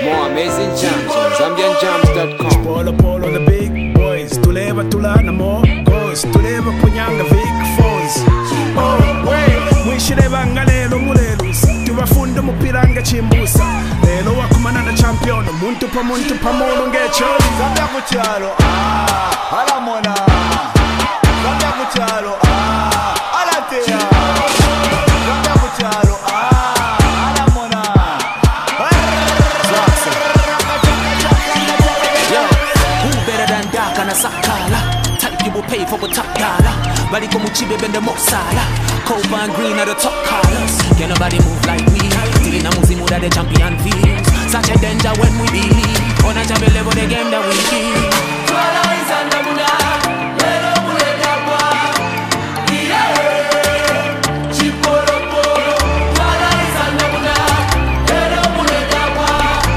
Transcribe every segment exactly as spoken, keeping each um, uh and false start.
More amazing jams on Zambian Jams dot com. Polo Polo the big boys. Tuleva tulana more goes. Tuleva punyanga big foes. Oh, wait. Mwishireva ngalelo mulelo. Tubafunda mupiranga chimbusa. Lelo wakumana na champion. Muntu pa muntu pa molo ngecholi. Zambia kuchalo, ah, alamona. Zambia kuchalo, ah, alatea. Zambia kuchalo, ah, alamona. Yo, who better than Daka na Sakala? Taliki will pay for a top dollar. Body come chibe bend the mosala. Cope and green are the top colors. Can nobody move like we? Till na muzimu that the champion feels. Such a danger when we believe. On a champion level the game that we keep. Twala is under muna. Lelo mule dabwa. Yeah. Chipolo polo. Twala is under muna. Lelo mule dabwa.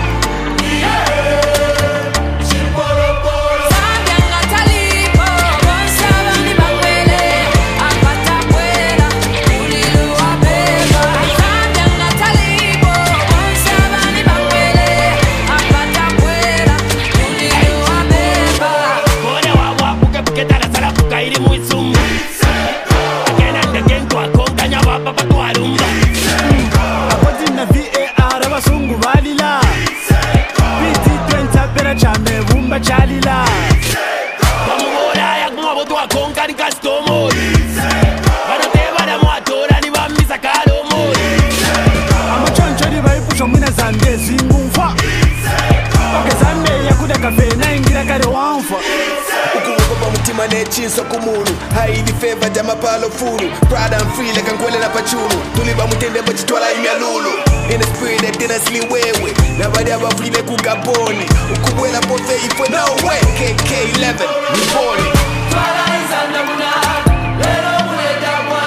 Yeah. Chipolo polo. Zambia ngatalipo. Konsaba ni bangwele. Apata kwela. Ulilu wabeba. Zambia ngatalipo. Konsaba ni bangwele. Apata kwela. Ulilu wabeba. Kone wawa buke buke tala sala buka ili muisumu. Again and again twakonganya wapapa twarumba. Akoti na V A R abasungu balila. B T twenty apera chame bumba chalila. Bamubola ya kumabo twakonka ni customer. Banateba na mwatora ni bamisa kalomo. Amachonchori bayipusha mwina zande zingumfa. Oke zande yakuda kafe na ingira kare wamfa. Ukuwogopa mutima nechinso kumulu haidi favor jama palo fulu Pride and free like ngwele na pachulu Tuliba mutende bachitwala imyalulu In the spirit that didn't sleep wewe Na badi abafile kugaboni Ukuwela pote ifwe no way K K eleven, we born it Twala is under muna. Lelo mule dabwa.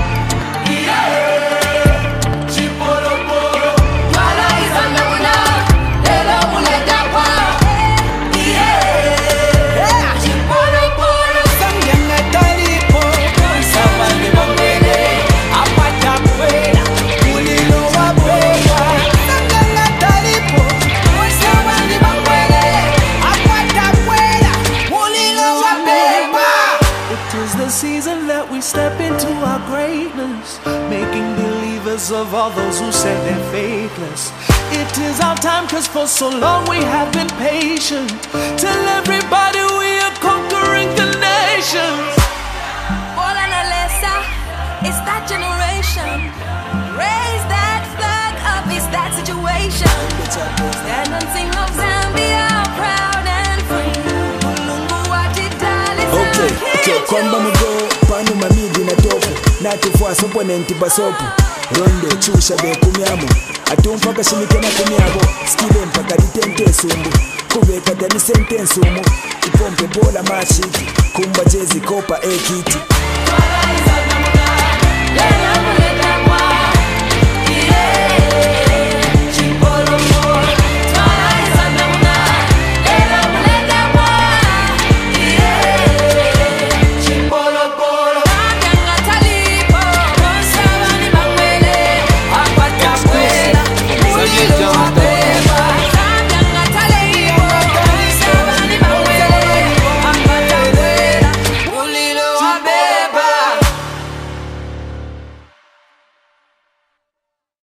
Yeah. Chipolo polo. Twala is under muna. Lelo mule dabwa. Yeah. Chipolo polo. Zambia ngatalipo. Konsaba ni bangwele. Apata kwela. Ulilu wabeba. Zambia ngatalipo. Konsaba ni bangwele. Apata kwela. Ulilu wabeba. It is the season that we step into our greatness, making believers of all those who said they're faithless. It is our time, cause for so long we have been patient. Tell everybody we are conquering the nations. All and Alessa, it's that generation. Raise that flag up, it's that situation. Stand and sing of Zambia, proud and free. Mulungu watidali Okay, okay, kwamba mugo panu mamidi na tofu Natufua sopo nenti basopu Rondo chusha be kumyamu Atumpaka shimikena kumyabo Skile mpaka ditente sumbu Kubeka dani sente sumu Ipompe bola mashiki Kumba jezi kopa ekiti Twala is under